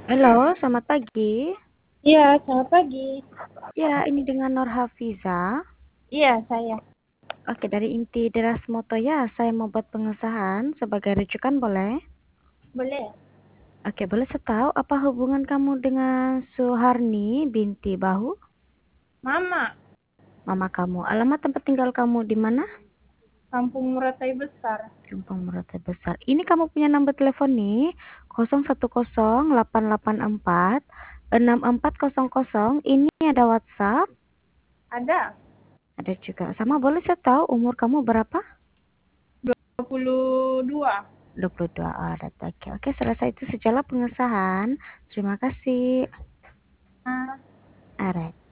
Halo, selamat pagi. Iya, selamat pagi. Ya, ini dengan Nur Hafiza. Iya, saya. Oke, dari inti Deras Moto ya, saya mau buat pengesahan sebagai rujukan boleh? Boleh? Oke, boleh saya tahu apa hubungan kamu dengan Suharni binti Bahu? Mama, Mama kamu. Alamat tempat tinggal kamu di mana? Kampung Muratai Besar. Kampung Meratai Besar. Ini kamu punya nomor telepon nih, 010884 6400. Ini ada WhatsApp, Ada ada juga. Sama boleh saya tahu umur kamu berapa? 22. 22 Maret. Oke, oke, selesai itu sejalan pengesahan. Terima kasih. Ah, Alright.